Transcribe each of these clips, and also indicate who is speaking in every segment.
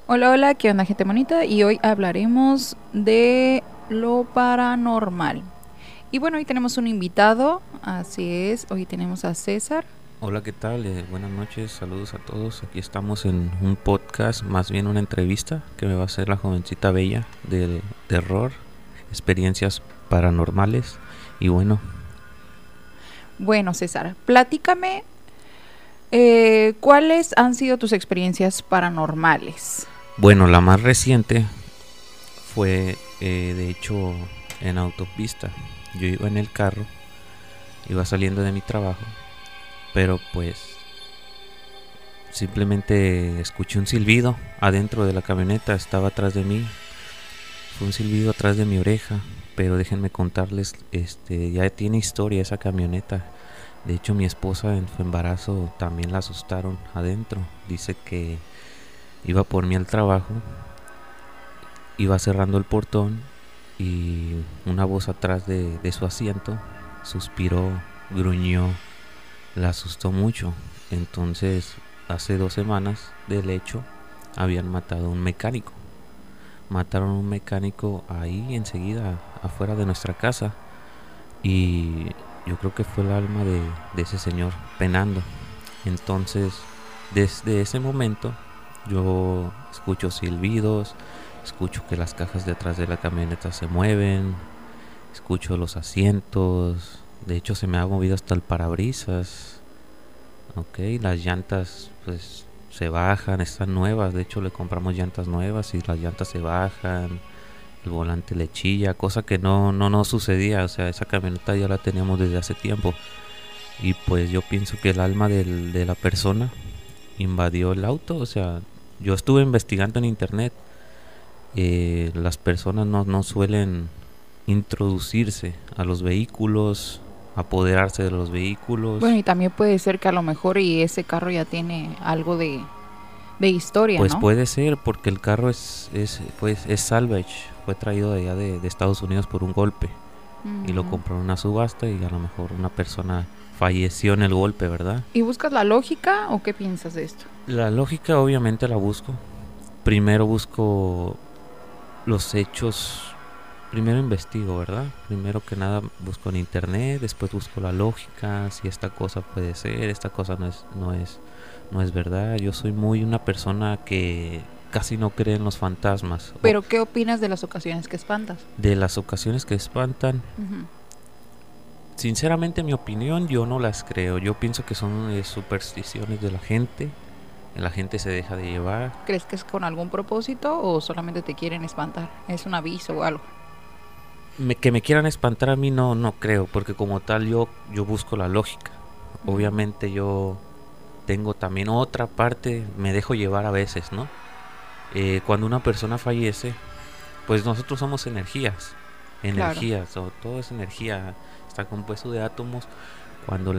Speaker 1: Hola, hola, ¿qué onda, gente bonita? Y hoy hablaremos de lo paranormal. Y bueno, hoy tenemos un invitado, así es, hoy tenemos a César.
Speaker 2: Hola, ¿qué tal? Buenas noches, saludos a todos. Aquí estamos en un podcast, más bien una entrevista que me va a hacer la jovencita bella del terror, experiencias paranormales. Y bueno,
Speaker 1: Bueno, César, platícame, ¿cuáles han sido tus experiencias paranormales?
Speaker 2: la más reciente fue de hecho en autopista. Yo iba en el carro, iba saliendo de mi trabajo, pero pues simplemente escuché un silbido adentro de la camioneta, estaba atrás de mí. Fue un silbido atrás de mi oreja, pero déjenme contarles, ya tiene historia esa camioneta. De hecho, mi esposa en su embarazo también la asustaron adentro. Dice que iba por mí al trabajo, iba cerrando el portón y una voz atrás de su asiento suspiró, gruñó, la asustó mucho. Entonces, hace 2 semanas del hecho, habían matado a un mecánico. Mataron a un mecánico ahí enseguida afuera de nuestra casa y yo creo que fue el alma de ese señor penando. Entonces desde ese momento yo escucho silbidos, escucho que las cajas de atrás de la camioneta se mueven, escucho los asientos, de hecho se me ha movido hasta el parabrisas. Ok, las llantas pues se bajan, están nuevas, de hecho le compramos llantas nuevas y las llantas se bajan, el volante le chilla, cosa que no sucedía, o sea, esa camioneta ya la teníamos desde hace tiempo. Y pues yo pienso que el alma de la persona invadió el auto, o sea, yo estuve investigando en internet, las personas no suelen introducirse a los vehículos, apoderarse de los
Speaker 1: Bueno,
Speaker 2: vehículos.
Speaker 1: y también puede ser que a lo mejor y ese carro ya tiene algo de historia,
Speaker 2: Pues
Speaker 1: ¿no?
Speaker 2: puede ser, porque el carro es salvage, fue traído de allá de Estados Unidos por un golpe y lo
Speaker 1: Mm.
Speaker 2: compró en una subasta y a lo mejor una persona falleció en el golpe, ¿verdad?
Speaker 1: ¿Y buscas la lógica o qué piensas de esto?
Speaker 2: La lógica obviamente la busco. Primero busco los hechos, primero investigo, ¿verdad? Primero que nada busco en internet, después busco la lógica, si esta cosa puede ser, esta cosa no es verdad. Yo soy muy una persona que casi no cree en los fantasmas.
Speaker 1: Pero ¿qué opinas de las ocasiones que espantas?
Speaker 2: De las ocasiones que espantan,
Speaker 1: Ujú.
Speaker 2: sinceramente mi opinión yo no las creo. Yo pienso que son supersticiones de la gente. La gente se deja de llevar.
Speaker 1: ¿Crees que es con algún propósito o solamente te quieren espantar? ¿Es un aviso o algo?
Speaker 2: Que me quieran espantar a mí no creo, porque como tal yo busco la lógica.
Speaker 1: Mm.
Speaker 2: Obviamente yo tengo también otra parte, me dejo llevar a veces, ¿no? Cuando una persona fallece, pues nosotros somos energías,
Speaker 1: Claro.
Speaker 2: todo es energía, está compuesto de átomos. Cuando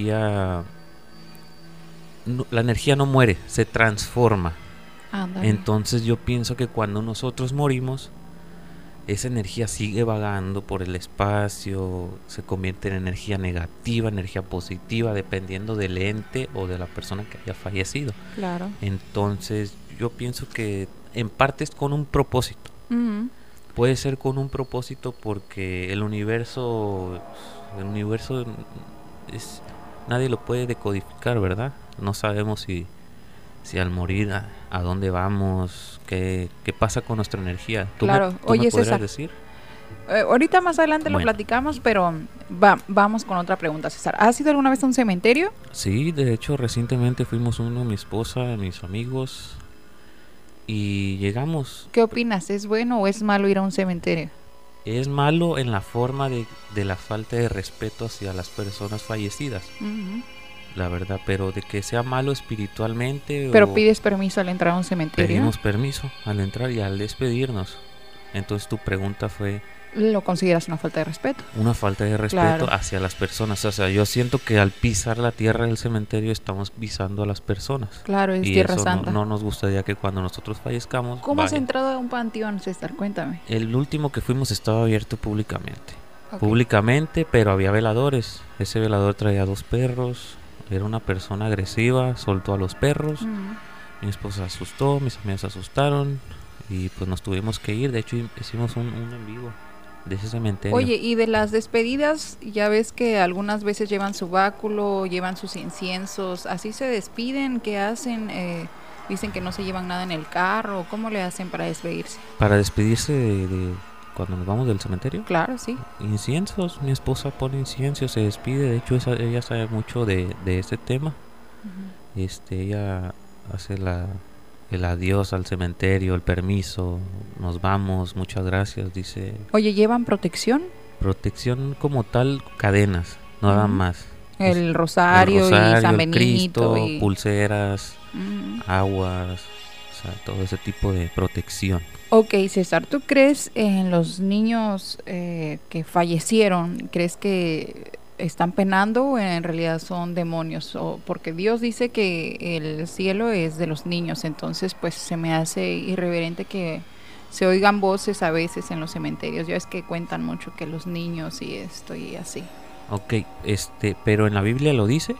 Speaker 2: la energía no muere, se transforma.
Speaker 1: Ándale.
Speaker 2: Entonces yo pienso que cuando nosotros morimos, esa energía sigue vagando por el espacio, se convierte en energía negativa, energía positiva, dependiendo del ente o de la persona que haya fallecido.
Speaker 1: Claro.
Speaker 2: Entonces yo pienso que en parte es con un propósito.
Speaker 1: Mm.
Speaker 2: Puede ser con un propósito porque el universo es, nadie lo puede decodificar, ¿verdad? No sabemos si al morir a dónde vamos, qué pasa con nuestra energía.
Speaker 1: Claro.
Speaker 2: ¿Tú me
Speaker 1: Oye,
Speaker 2: podrías
Speaker 1: César,
Speaker 2: decir?
Speaker 1: ahorita más adelante lo
Speaker 2: Bueno,
Speaker 1: platicamos, pero vamos con otra pregunta, César. ¿Has ido alguna vez a un cementerio?
Speaker 2: sí, de hecho recientemente fuimos uno, mi esposa, mis amigos, y llegamos.
Speaker 1: ¿Qué opinas? ¿Es bueno o es malo ir a un cementerio?
Speaker 2: Es malo en la forma de la falta de respeto hacia las personas fallecidas,
Speaker 1: Ujú.
Speaker 2: la verdad, pero de que sea malo espiritualmente
Speaker 1: ¿Pero
Speaker 2: o
Speaker 1: pides permiso al entrar a un cementerio?
Speaker 2: pedimos permiso al entrar y al despedirnos. Entonces tu pregunta fue
Speaker 1: ¿Lo consideras una falta de respeto?
Speaker 2: una falta de respeto
Speaker 1: Claro.
Speaker 2: hacia las personas. O sea, yo siento que al pisar la tierra del cementerio estamos pisando a las personas.
Speaker 1: Claro, es
Speaker 2: Y
Speaker 1: Tierra
Speaker 2: eso no,
Speaker 1: Santa.
Speaker 2: no nos gustaría que cuando nosotros fallezcamos,
Speaker 1: ¿Cómo has
Speaker 2: vaya.
Speaker 1: entrado a un panteón, César? Cuéntame.
Speaker 2: El último que fuimos estaba abierto públicamente.
Speaker 1: Ok.
Speaker 2: Públicamente, pero había veladores. Ese velador traía 2 perros. Era una persona agresiva, soltó a los perros.
Speaker 1: Mm.
Speaker 2: Mi esposa se asustó, mis amigas se asustaron y pues nos tuvimos que ir. De hecho hicimos un en vivo de ese cementerio.
Speaker 1: Oye, y de las despedidas, ya ves que algunas veces llevan su báculo, llevan sus inciensos, así se despiden, ¿qué hacen? Dicen que no se llevan nada en el carro, ¿cómo le hacen para despedirse?
Speaker 2: Para despedirse de cuando nos vamos del cementerio,
Speaker 1: Claro, sí.
Speaker 2: inciensos, mi esposa pone incienso, se despide. De hecho ella sabe mucho de ese tema.
Speaker 1: Ujú.
Speaker 2: Ella hace el adiós al cementerio, el permiso, nos vamos, muchas gracias, dice.
Speaker 1: Oye, ¿llevan protección?
Speaker 2: Protección como tal, cadenas, nada
Speaker 1: Ujú.
Speaker 2: más.
Speaker 1: El rosario, y San
Speaker 2: El
Speaker 1: Benito
Speaker 2: Cristo,
Speaker 1: y...
Speaker 2: pulseras,
Speaker 1: Mm.
Speaker 2: aguas, o sea, todo ese tipo de protección.
Speaker 1: Ok, César, ¿tú crees en los niños que fallecieron? ¿Crees que están penando o en realidad son demonios? O porque Dios dice que el cielo es de los niños, entonces pues se me hace irreverente que se oigan voces a veces en los cementerios. Ya es que cuentan mucho que los niños y esto y así.
Speaker 2: Ok, pero en la Biblia lo dice,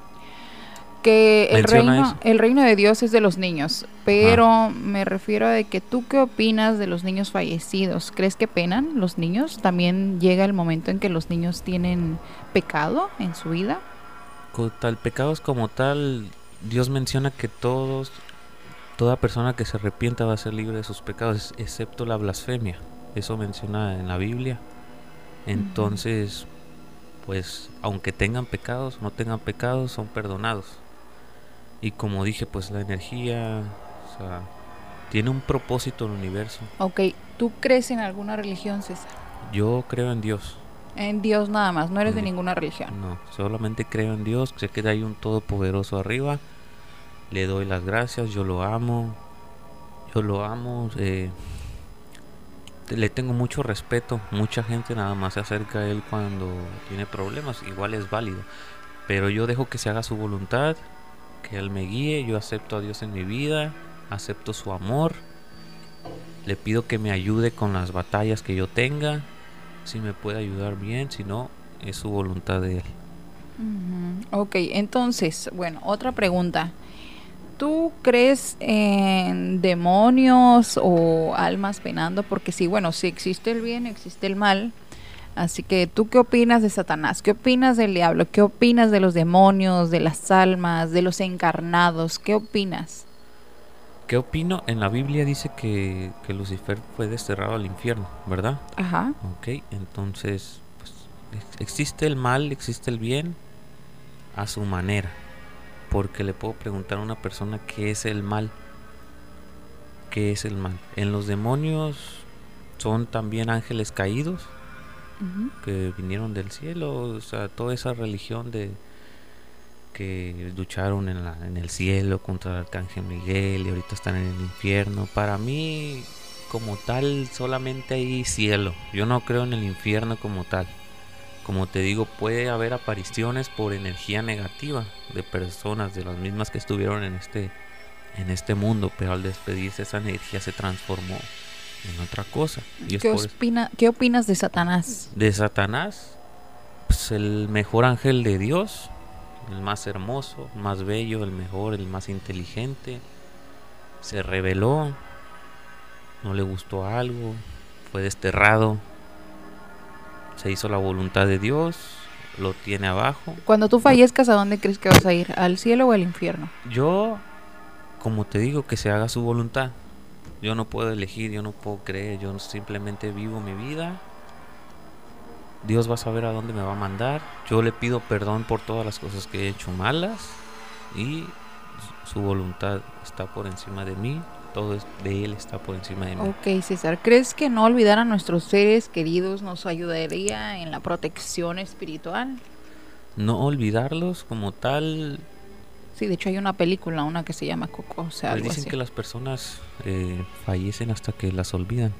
Speaker 1: Que
Speaker 2: menciona eso.
Speaker 1: el reino de Dios es de los niños,
Speaker 2: Ajá.
Speaker 1: pero me refiero a de que tú qué opinas de los niños fallecidos. ¿Crees que penan los niños? ¿También llega el momento en que los niños tienen pecado en su vida?
Speaker 2: Pecados como tal, Dios menciona que toda persona que se arrepienta va a ser libre de sus pecados, excepto la blasfemia. Eso menciona en la Biblia.
Speaker 1: Ujú.
Speaker 2: Entonces, pues, aunque tengan pecados o no tengan pecados, son perdonados. Y como dije, pues la energía, o sea, tiene un propósito en el universo.
Speaker 1: Ok, ¿tú crees en alguna religión, César?
Speaker 2: Yo creo en Dios.
Speaker 1: En Dios nada más, no eres de
Speaker 2: En-
Speaker 1: ninguna religión.
Speaker 2: no, solamente creo en Dios. Sé que hay un todopoderoso arriba. Le doy las gracias, yo lo amo. Yo lo amo. Le tengo mucho respeto. Mucha gente nada más se acerca a él cuando tiene problemas. Igual es válido. Pero yo dejo que se haga su voluntad, que él me guíe. Yo acepto a Dios en mi vida, acepto su amor. Le pido que me ayude con las batallas que yo tenga. Si me puede ayudar bien, si no, es su voluntad de él.
Speaker 1: Ujú. Ok, entonces, bueno, otra pregunta. ¿Tú crees en demonios o almas penando? Porque sí, bueno, si existe el bien, existe el mal. Así que, ¿tú qué opinas de Satanás? ¿Qué opinas del diablo? ¿Qué opinas de los demonios, de las almas, de los encarnados? ¿Qué opinas?
Speaker 2: ¿Qué opino? En la Biblia dice que Lucifer fue desterrado al infierno, ¿verdad?
Speaker 1: Ajá.
Speaker 2: Ok, entonces, pues, existe el mal, existe el bien a su manera. Porque le puedo preguntar a una persona qué es el mal. ¿Qué es el mal? En los demonios son también ángeles caídos
Speaker 1: Ujú.
Speaker 2: que vinieron del cielo. O sea, toda esa religión de que lucharon en el cielo contra el arcángel Miguel y ahorita están en el infierno. Para mí, como tal, solamente hay cielo. Yo no creo en el infierno como tal. Como te digo, puede haber apariciones por energía negativa de personas de las mismas que estuvieron en este mundo, pero al despedirse esa energía se transformó en otra cosa. Y es por eso.
Speaker 1: ¿Qué opinas de Satanás?
Speaker 2: De Satanás, pues el mejor ángel de Dios, el más hermoso, el más bello, el mejor, el más inteligente, se rebeló, no le gustó algo, fue desterrado, se hizo la voluntad de Dios, lo tiene abajo.
Speaker 1: Cuando tú fallezcas, ¿a dónde crees que vas a ir? ¿Al cielo o al infierno?
Speaker 2: Yo, como te digo, que se haga su voluntad. Yo no puedo elegir, yo no puedo creer, yo simplemente vivo mi vida. Dios va a saber a dónde me va a mandar. Yo le pido perdón por todas las cosas que he hecho malas y su voluntad está por encima de mí. Todo de Él está por encima de mí.
Speaker 1: Ok, César, ¿crees que no olvidar a nuestros seres queridos nos ayudaría en la protección espiritual?
Speaker 2: No olvidarlos como tal.
Speaker 1: Sí, de hecho hay una película, una que se llama Coco, o sea,
Speaker 2: Pues
Speaker 1: algo
Speaker 2: dicen
Speaker 1: así.
Speaker 2: que las personas fallecen hasta que las olvidan.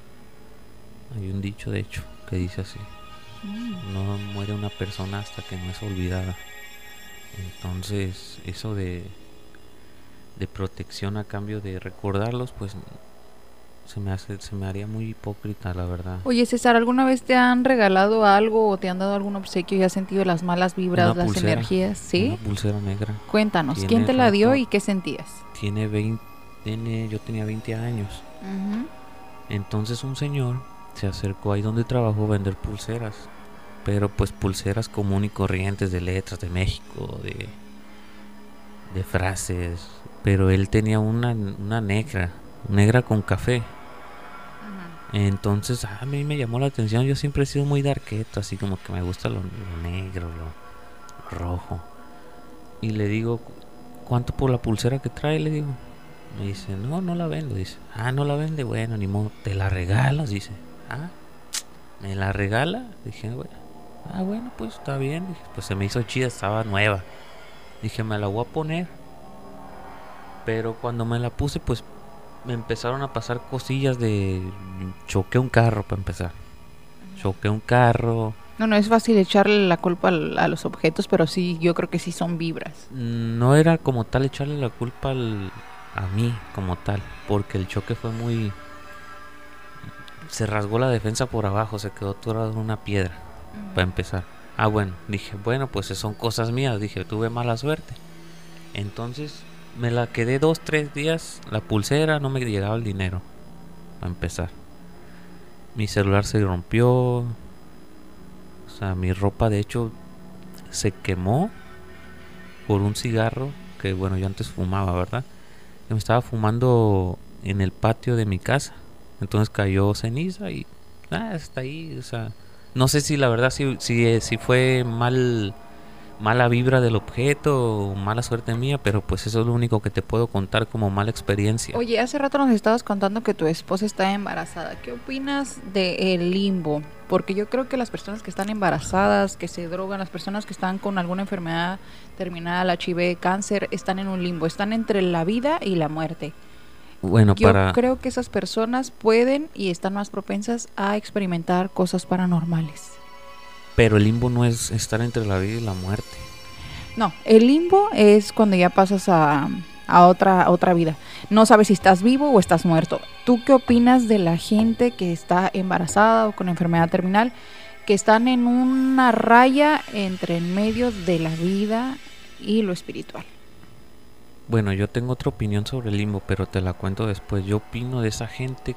Speaker 2: Hay un dicho, de hecho, que dice así:
Speaker 1: Mm.
Speaker 2: no muere una persona hasta que no es olvidada. Entonces, eso de protección a cambio de recordarlos, pues se me haría muy hipócrita, la verdad.
Speaker 1: Oye, César, ¿alguna vez te han regalado algo o te han dado algún obsequio y has sentido las malas vibras,
Speaker 2: Una
Speaker 1: las
Speaker 2: pulsera,
Speaker 1: energías?
Speaker 2: una
Speaker 1: ¿Sí?
Speaker 2: pulsera negra.
Speaker 1: Cuéntanos, ¿quién
Speaker 2: Tiene
Speaker 1: te la dio
Speaker 2: rato,
Speaker 1: y qué sentías?
Speaker 2: tiene 20, yo tenía 20 años.
Speaker 1: Ujú.
Speaker 2: Entonces un señor se acercó ahí donde trabajo a vender pulseras. Pero pues pulseras común y corrientes de letras de México, de frases. Pero él tenía una negra con café. Entonces a mí me llamó la atención. Yo siempre he sido muy darketo, así como que me gusta lo negro, lo rojo. Y le digo, ¿cuánto por la pulsera que trae? Le digo. Me dice, no, no la vendo. Dice, no la vende. Bueno, ni modo, te la regalas. Dice, ¿me la regala? Dije, bueno, pues está bien. Dije, pues se me hizo chida, estaba nueva. Dije, me la voy a poner. Pero cuando me la puse, pues me empezaron a pasar cosillas de... Choqué un carro para empezar. Choqué un carro.
Speaker 1: No, no es fácil echarle la culpa a los objetos, pero sí, yo creo que sí son vibras.
Speaker 2: No era como tal echarle la culpa a mí como tal. Porque el choque fue muy... Se rasgó la defensa por abajo, se quedó atorado en una piedra. Para empezar. Bueno, dije, bueno, pues son cosas mías. Dije, tuve mala suerte. Entonces me la quedé 2-3 días. La pulsera, no me llegaba el dinero. Para empezar. Mi celular se rompió. O sea, mi ropa de hecho se quemó por un cigarro. Que bueno, yo antes fumaba, ¿verdad? Yo me estaba fumando en el patio de mi casa. Entonces cayó ceniza y... hasta ahí, o sea... No sé si la verdad si fue mala vibra del objeto o mala suerte mía, pero pues eso es lo único que te puedo contar como mala experiencia.
Speaker 1: Oye, hace rato nos estabas contando que tu esposa está embarazada. ¿Qué opinas del limbo? Porque yo creo que las personas que están embarazadas, que se drogan, las personas que están con alguna enfermedad terminal, HIV, cáncer, están en un limbo, están entre la vida y la muerte.
Speaker 2: Bueno,
Speaker 1: Yo creo que esas personas pueden y están más propensas a experimentar cosas paranormales.
Speaker 2: Pero el limbo no es estar entre la vida y la muerte.
Speaker 1: No, el limbo es cuando ya pasas a otra vida. No sabes si estás vivo o estás muerto. ¿Tú qué opinas de la gente que está embarazada o con enfermedad terminal, que están en una raya entre en medio de la vida y lo espiritual?
Speaker 2: Bueno, yo tengo otra opinión sobre el limbo, pero te la cuento después. Yo opino de esa gente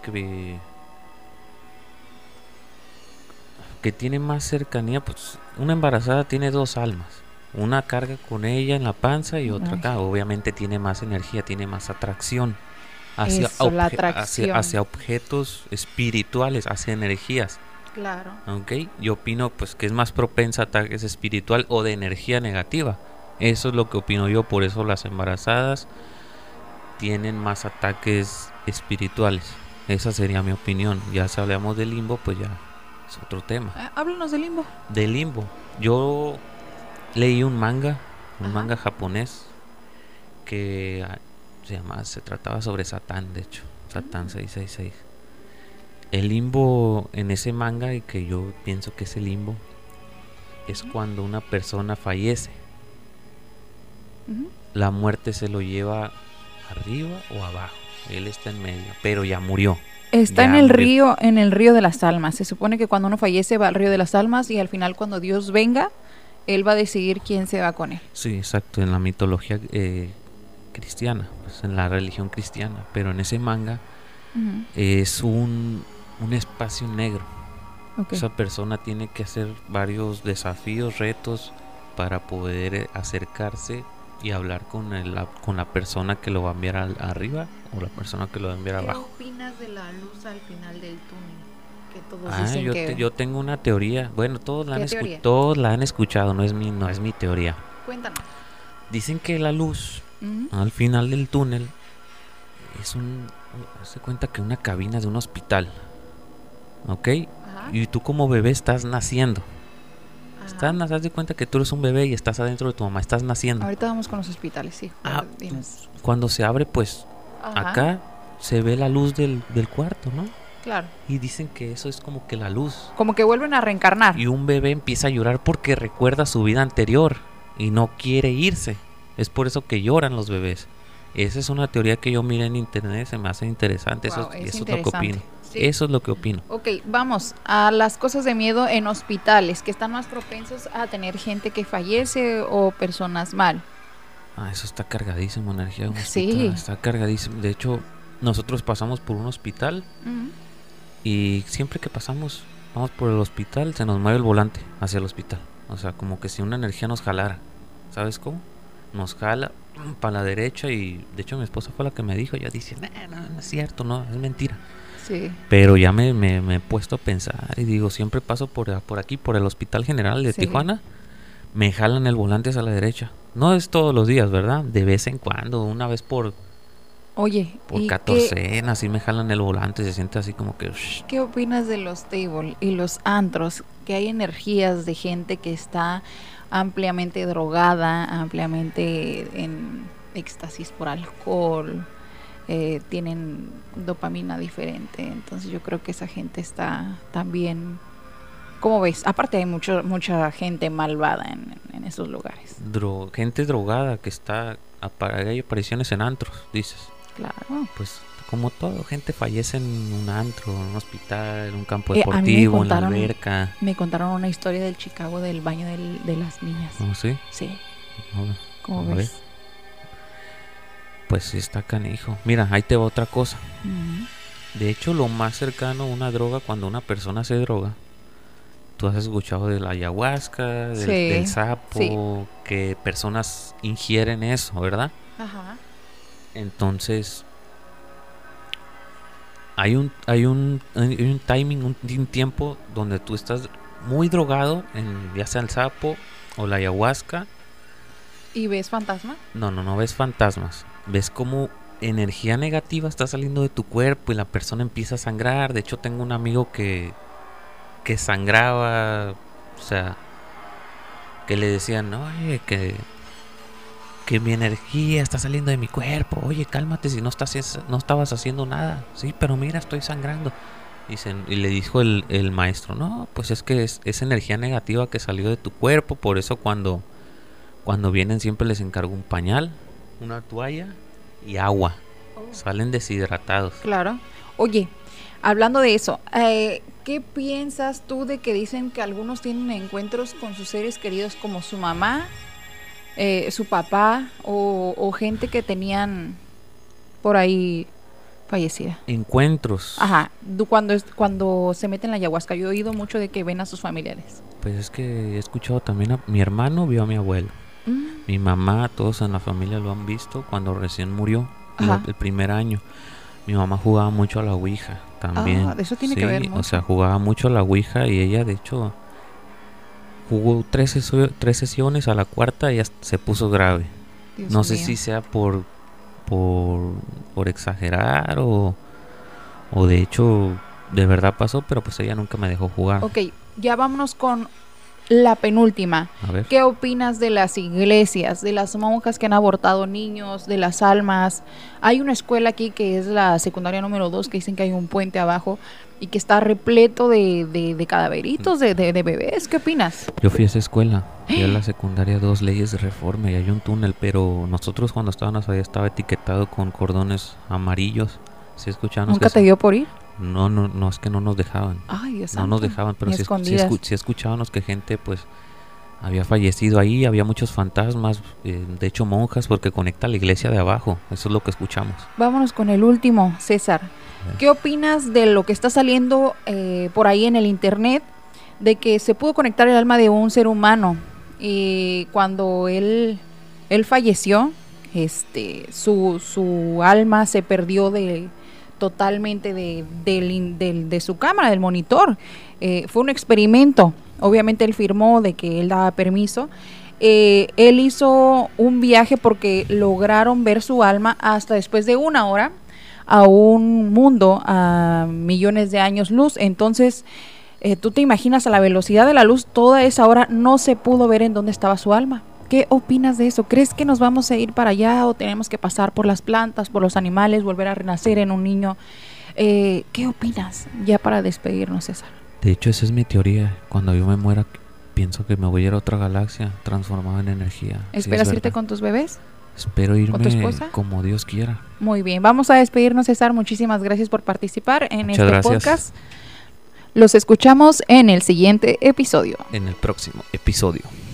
Speaker 2: que tiene más cercanía. Pues una embarazada tiene dos almas. Una carga con ella en la panza y otra acá. Obviamente tiene más energía, tiene más atracción hacia,
Speaker 1: la atracción.
Speaker 2: hacia objetos espirituales, hacia energías.
Speaker 1: Claro.
Speaker 2: ¿Ok? Yo opino pues que es más propensa a ataques espiritual o de energía negativa. Eso es lo que opino yo. Por eso las embarazadas tienen más ataques espirituales. Esa sería mi opinión. Ya si hablamos de limbo, pues ya es otro tema.
Speaker 1: Háblanos de limbo.
Speaker 2: De limbo. Yo leí un manga japonés que se trataba sobre Satán, de hecho. Satán 666. El limbo en ese manga, y que yo pienso que ese limbo es cuando una persona fallece. La muerte se lo lleva arriba o abajo. Él está en medio, pero ya murió.
Speaker 1: Está en el río de las almas. Se supone que cuando uno fallece va al río de las almas y al final cuando Dios venga, él va a decidir quién se va con él.
Speaker 2: Sí, exacto, en la mitología cristiana, pues en la religión cristiana, pero en ese manga es un espacio negro. Okay. Esa persona tiene que hacer varios desafíos, retos para poder acercarse y hablar con la persona que lo va a enviar arriba o la persona que lo va a enviar abajo.
Speaker 1: ¿Qué opinas de la luz al final del túnel? Que todos dicen
Speaker 2: yo tengo una teoría. Bueno, todos la han escuchado, no es mi teoría.
Speaker 1: Cuéntanos.
Speaker 2: Dicen que la luz al final del túnel se cuenta que una cabina de un hospital. ¿Ok? Ajá. Y tú como bebé estás naciendo. Haz de cuenta que tú eres un bebé y estás adentro de tu mamá, estás naciendo.
Speaker 1: Ahorita vamos con los hospitales, sí.
Speaker 2: Cuando se abre, pues, acá se ve la luz del cuarto, ¿no?
Speaker 1: Claro.
Speaker 2: Y dicen que eso es como que la luz.
Speaker 1: Como que vuelven a reencarnar.
Speaker 2: Y un bebé empieza a llorar porque recuerda su vida anterior y no quiere irse. Es por eso que lloran los bebés. Esa es una teoría que yo miré en internet, se me hace interesante.
Speaker 1: Wow,
Speaker 2: Eso es lo que opino.
Speaker 1: Sí.
Speaker 2: Eso es lo que opino.
Speaker 1: Ok, vamos a las cosas de miedo en hospitales, que están más propensos a tener gente que fallece o personas mal.
Speaker 2: Eso está cargadísimo, energía de un hospital.
Speaker 1: Sí.
Speaker 2: Está cargadísimo. De hecho, nosotros pasamos por un hospital y siempre que vamos por el hospital, se nos mueve el volante hacia el hospital. O sea, como que si una energía nos jalara. ¿Sabes cómo? Nos jala para la derecha y de hecho mi esposa fue la que me dijo. Ella dice, no es cierto, no, es mentira.
Speaker 1: Sí.
Speaker 2: Pero ya me he puesto a pensar y digo, siempre paso por aquí, por el Hospital General de Tijuana, me jalan el volante hacia la derecha. No es todos los días, ¿verdad? De vez en cuando, una vez por 14, así me jalan el volante, se siente así como que...
Speaker 1: ¿Qué opinas de los table y los antros? Que hay energías de gente que está ampliamente drogada, ampliamente en éxtasis por alcohol, tienen dopamina diferente, entonces yo creo que esa gente está también, ¿cómo ves? Aparte hay mucha gente malvada en esos lugares.
Speaker 2: Gente drogada que está, hay apariciones en antros, dices.
Speaker 1: Claro.
Speaker 2: Pues como todo, gente fallece en un antro, en un hospital, en un campo deportivo, en la alberca.
Speaker 1: Me contaron una historia del Chicago, del baño de las niñas.
Speaker 2: ¿Oh, sí?
Speaker 1: Sí.
Speaker 2: No,
Speaker 1: ¿Cómo ves?
Speaker 2: Pues está canijo. Mira, ahí te va otra cosa. De hecho, lo más cercano a una droga, cuando una persona se droga, tú has escuchado de la ayahuasca, del sapo, que personas ingieren eso, ¿verdad? Ajá. Entonces, hay un timing, un tiempo donde tú estás muy drogado, ya sea el sapo o la ayahuasca.
Speaker 1: ¿Y ves fantasmas?
Speaker 2: No ves fantasmas. Ves como energía negativa está saliendo de tu cuerpo y la persona empieza a sangrar. De hecho, tengo un amigo que sangraba, o sea, que le decían, oye, que mi energía está saliendo de mi cuerpo. Oye, cálmate si no estabas haciendo nada. Sí, pero mira, estoy sangrando. Y le dijo el maestro, no, pues es que es energía negativa que salió de tu cuerpo. Por eso cuando vienen siempre les encargo un pañal, una toalla y agua. Salen deshidratados. Claro.
Speaker 1: Oye, hablando de eso, ¿qué piensas tú de que dicen que algunos tienen encuentros con sus seres queridos como su mamá, su papá o gente que tenían por ahí fallecida?
Speaker 2: Encuentros.
Speaker 1: Ajá, cuando se meten en la ayahuasca. Yo he oído mucho de que ven a sus familiares.
Speaker 2: Pues es que he escuchado también a mi hermano vio a mi abuelo. Mi mamá, todos en la familia lo han visto cuando recién murió, el primer año. Mi mamá jugaba mucho a la ouija también.
Speaker 1: Eso tiene que ver mucho.
Speaker 2: O sea, jugaba mucho a la ouija y ella de hecho jugó 3 sesiones, a la cuarta ya se puso grave. Dios no mío. Sé si sea por exagerar o de hecho de verdad pasó, pero pues ella nunca me dejó jugar.
Speaker 1: Ok, ya vámonos con la penúltima.
Speaker 2: A ver.
Speaker 1: ¿Qué opinas de las iglesias, de las monjas que han abortado niños, de las almas? Hay una escuela aquí que es la secundaria número 2 que dicen que hay un puente abajo y que está repleto de cadaveritos de bebés. ¿Qué opinas?
Speaker 2: Yo fui a esa escuela, fui a la secundaria 2 Leyes de Reforma y hay un túnel, pero nosotros cuando estábamos ahí estaba etiquetado con cordones amarillos. ¿Sí escucharon?
Speaker 1: ¿Nunca te dio por ir?
Speaker 2: No, es que no nos dejaban.
Speaker 1: Ay, Dios santo.
Speaker 2: No nos dejaban, pero sí escuchábamos que gente pues había fallecido ahí, había muchos fantasmas, de hecho monjas, porque conecta la iglesia de abajo. Eso es lo que escuchamos.
Speaker 1: Vámonos con el último, César. ¿Qué opinas de lo que está saliendo por ahí en el internet, de que se pudo conectar el alma de un ser humano y cuando él falleció, su alma se perdió totalmente de su cámara, del monitor? Fue un experimento. Obviamente él firmó de que él daba permiso. Él hizo un viaje porque lograron ver su alma hasta después de 1 hora a un mundo a millones de años luz. Entonces, tú te imaginas, a la velocidad de la luz, toda esa hora no se pudo ver en dónde estaba su alma. ¿Qué opinas de eso? ¿Crees que nos vamos a ir para allá o tenemos que pasar por las plantas, por los animales, volver a renacer en un niño? ¿Qué opinas? Ya para despedirnos, César.
Speaker 2: De hecho, esa es mi teoría. Cuando yo me muera, pienso que me voy a ir a otra galaxia transformada en energía.
Speaker 1: ¿Esperas irte con tus bebés?
Speaker 2: Espero
Speaker 1: tu
Speaker 2: irme
Speaker 1: esposa?
Speaker 2: como Dios quiera.
Speaker 1: Muy bien, vamos a despedirnos, César. Muchísimas gracias por participar en
Speaker 2: Muchas gracias.
Speaker 1: podcast. Los escuchamos en el siguiente episodio.
Speaker 2: En el próximo episodio.